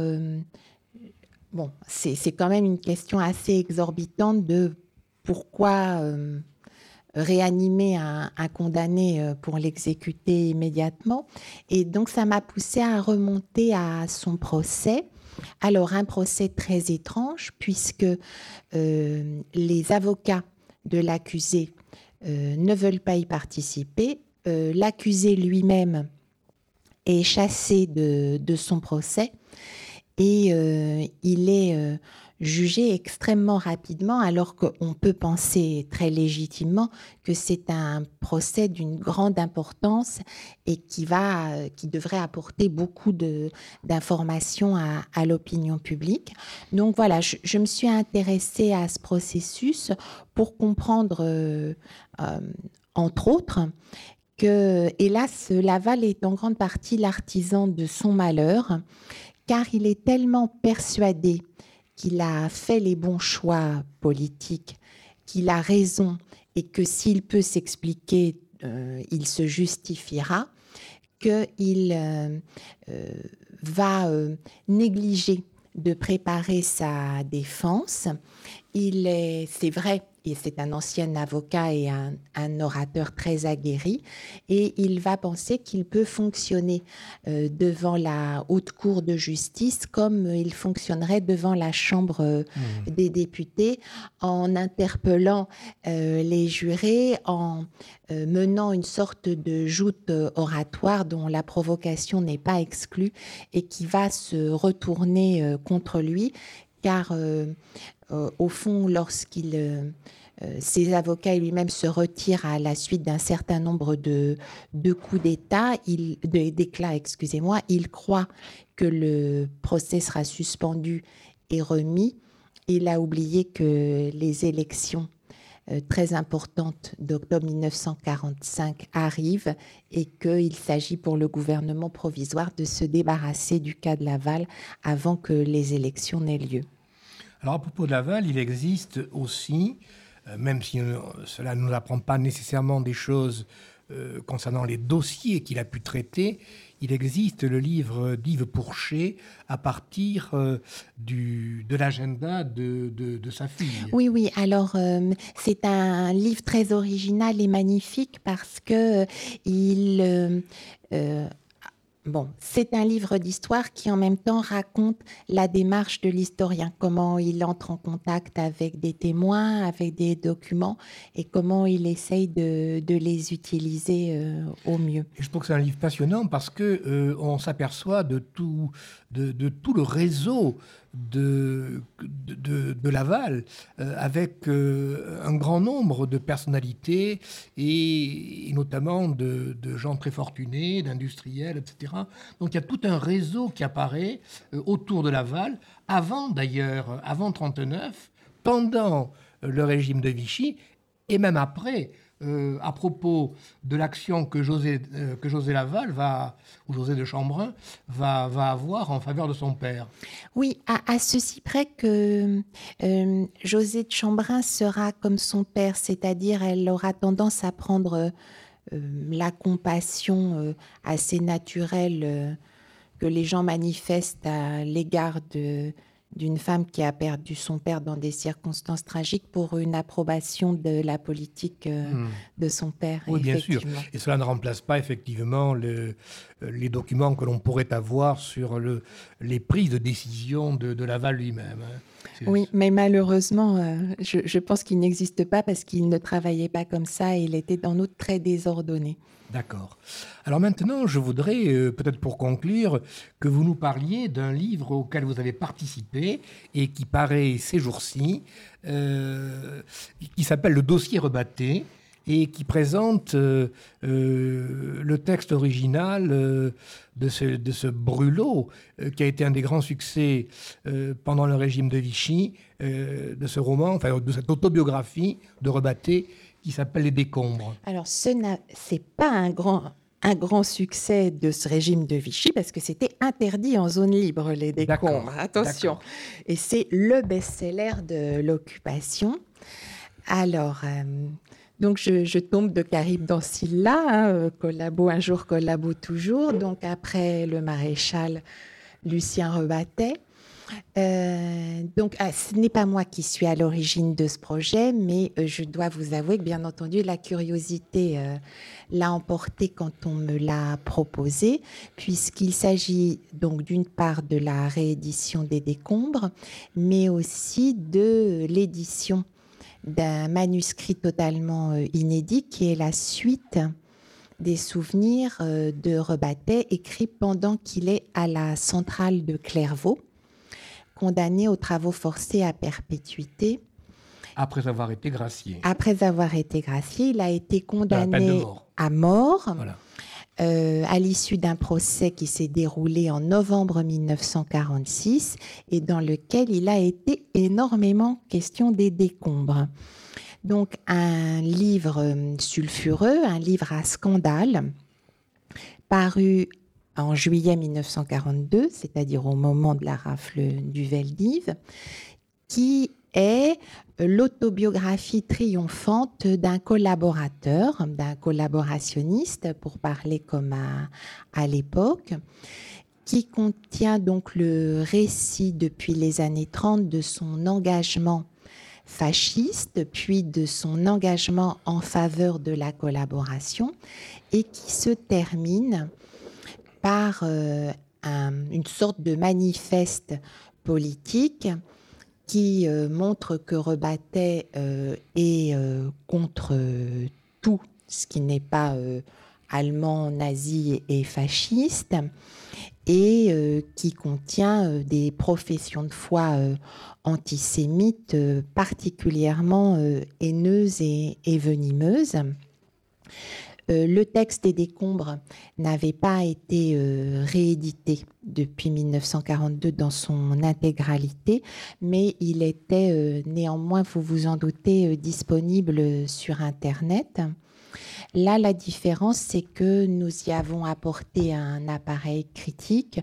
c'est quand même une question assez exorbitante de pourquoi réanimer un condamné pour l'exécuter immédiatement. Et donc, ça m'a poussée à remonter à son procès. Alors, un procès très étrange, puisque les avocats de l'accusé ne veulent pas y participer. L'accusé lui-même est chassé de son procès et il est jugé extrêmement rapidement, alors qu'on peut penser très légitimement que c'est un procès d'une grande importance et qui devrait apporter beaucoup d'informations à l'opinion publique. Donc voilà, je me suis intéressée à ce processus pour comprendre, entre autres, que, hélas, Laval est en grande partie l'artisan de son malheur, car il est tellement persuadé qu'il a fait les bons choix politiques, qu'il a raison et que s'il peut s'expliquer, il se justifiera, qu'il va négliger de préparer sa défense. C'est vrai, et c'est un ancien avocat et un orateur très aguerri, et il va penser qu'il peut fonctionner devant la haute cour de justice comme il fonctionnerait devant la Chambre des députés, en interpellant les jurés, en menant une sorte de joute oratoire dont la provocation n'est pas exclue et qui va se retourner contre lui, car au fond, ses avocats et lui-même se retirent à la suite d'un certain nombre de coups d'éclat, il croit que le procès sera suspendu et remis. Il a oublié que les élections très importantes d'octobre 1945 arrivent et qu'il s'agit pour le gouvernement provisoire de se débarrasser du cas de Laval avant que les élections n'aient lieu. Alors à propos de Laval, il existe aussi, même si cela ne nous apprend pas nécessairement des choses concernant les dossiers qu'il a pu traiter, il existe le livre d'Yves Pourchet à partir de l'agenda de sa fille. Oui. Alors, c'est un livre très original et magnifique parce que c'est un livre d'histoire qui, en même temps, raconte la démarche de l'historien, comment il entre en contact avec des témoins, avec des documents, et comment il essaye de les utiliser au mieux. Et je trouve que c'est un livre passionnant parce qu'on s'aperçoit de tout le réseau de Laval, avec un grand nombre de personnalités et notamment de gens très fortunés, d'industriels, etc. Donc il y a tout un réseau qui apparaît autour de Laval, avant 1939, pendant le régime de Vichy et même après. À propos de l'action que José de Chambrun va avoir en faveur de son père. Oui, à ceci près que José de Chambrun sera comme son père, c'est-à-dire elle aura tendance à prendre la compassion assez naturelle que les gens manifestent à l'égard d'une femme qui a perdu son père dans des circonstances tragiques pour une approbation de la politique de son père. Oui, bien sûr. Et cela ne remplace pas effectivement les documents que l'on pourrait avoir sur les prises de décision de Laval lui-même. Oui, mais malheureusement, je pense qu'il n'existe pas parce qu'il ne travaillait pas comme ça et il était en outre très désordonné. D'accord. Alors maintenant, je voudrais, peut-être pour conclure, que vous nous parliez d'un livre auquel vous avez participé et qui paraît ces jours-ci, qui s'appelle « Le dossier rebatté » et qui présente le texte original de ce brûlot qui a été un des grands succès pendant le régime de Vichy, de ce roman, enfin de cette autobiographie de Rebatté, qui s'appelle Les Décombres. Alors, c'est pas un grand succès de ce régime de Vichy, parce que c'était interdit en zone libre, les décombres. Attention. D'accord. Et c'est le best-seller de l'occupation. Alors, donc je tombe de Caribe dans Scylla, collabo un jour, collabo toujours. Donc, après le maréchal Lucien Rebattet. Ce n'est pas moi qui suis à l'origine de ce projet, mais je dois vous avouer que, bien entendu, la curiosité l'a emporté quand on me l'a proposé, puisqu'il s'agit donc d'une part de la réédition des décombres, mais aussi de l'édition d'un manuscrit totalement inédit qui est la suite des souvenirs de Rebattet, écrit pendant qu'il est à la centrale de Clairvaux, condamné aux travaux forcés à perpétuité. Après avoir été gracié. Après avoir été gracié, il a été condamné à mort. Voilà. À l'issue d'un procès qui s'est déroulé en novembre 1946 et dans lequel il a été énormément question des décombres. Donc un livre sulfureux, un livre à scandale, paru en juillet 1942, c'est-à-dire au moment de la rafle du Veldiv, qui est l'autobiographie triomphante d'un collaborateur, d'un collaborationniste, pour parler comme à l'époque, qui contient donc le récit depuis les années 30 de son engagement fasciste, puis de son engagement en faveur de la collaboration, et qui se termine par une sorte de manifeste politique qui montre que Rebattet est contre tout ce qui n'est pas allemand, nazi et fasciste, et qui contient des professions de foi antisémites particulièrement haineuses et venimeuses. Le texte des décombres n'avait pas été réédité depuis 1942 dans son intégralité, mais il était néanmoins, vous vous en doutez, disponible sur Internet. Là, la différence, c'est que nous y avons apporté un appareil critique.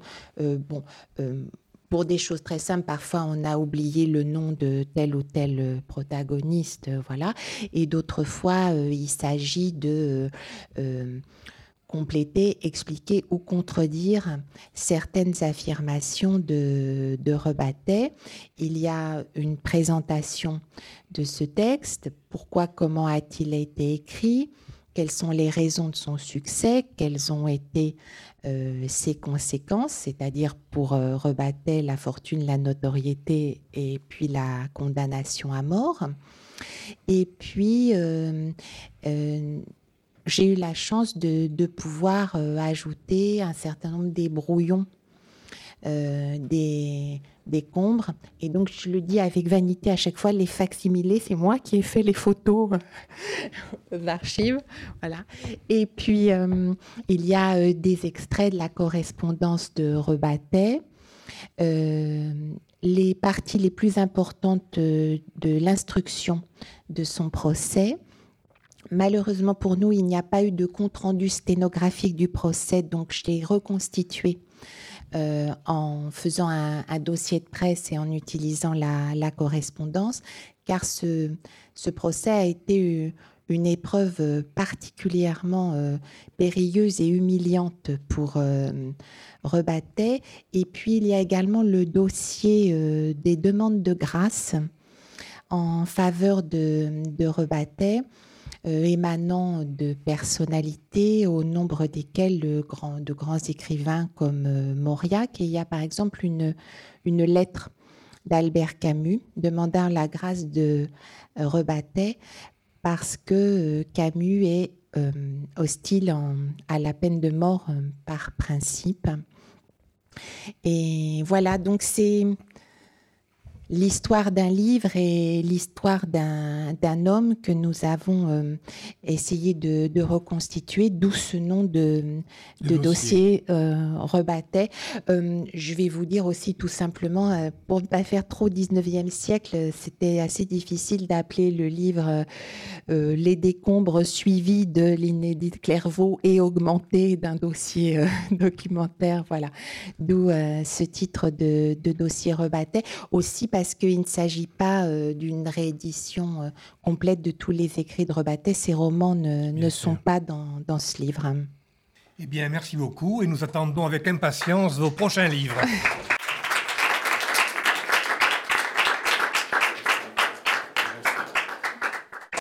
Pour des choses très simples, parfois on a oublié le nom de tel ou tel protagoniste, voilà. Et d'autres fois, il s'agit de compléter, expliquer ou contredire certaines affirmations de Rebattet. Il y a une présentation de ce texte. Pourquoi, comment a-t-il été écrit ? Quelles sont les raisons de son succès? Quelles ont été ses conséquences, c'est-à-dire pour Rebattet, la fortune, la notoriété et puis la condamnation à mort. Et puis, j'ai eu la chance de pouvoir ajouter un certain nombre des brouillons, des décombres. Et donc, je le dis avec vanité à chaque fois, les facsimilés, c'est moi qui ai fait les photos d'archives. Voilà. Et puis, il y a des extraits de la correspondance de Rebattet. Les parties les plus importantes de l'instruction de son procès. Malheureusement pour nous, il n'y a pas eu de compte-rendu sténographique du procès, donc je l'ai reconstitué en faisant un dossier de presse et en utilisant la correspondance, car ce procès a été une épreuve particulièrement périlleuse et humiliante pour Rebattet. Et puis, il y a également le dossier des demandes de grâce en faveur de Rebattet, émanant de personnalités au nombre desquelles de grands écrivains comme Mauriac. Et il y a par exemple une lettre d'Albert Camus demandant la grâce de Rebattet parce que Camus est hostile à la peine de mort par principe. Et voilà, donc c'est l'histoire d'un livre et l'histoire d'un homme que nous avons essayé de reconstituer, d'où ce nom de dossier Rebattet. Je vais vous dire aussi tout simplement, pour ne pas faire trop 19e siècle, c'était assez difficile d'appeler le livre Les décombres suivis de l'inédit Clairvaux et augmenté d'un dossier documentaire. Voilà, d'où ce titre de dossier Rebattet. Aussi parce qu'il ne s'agit pas d'une réédition complète de tous les écrits de Rebattet. Ces romans ne sont pas dans ce livre. Eh bien, merci beaucoup et nous attendons avec impatience vos prochains livres.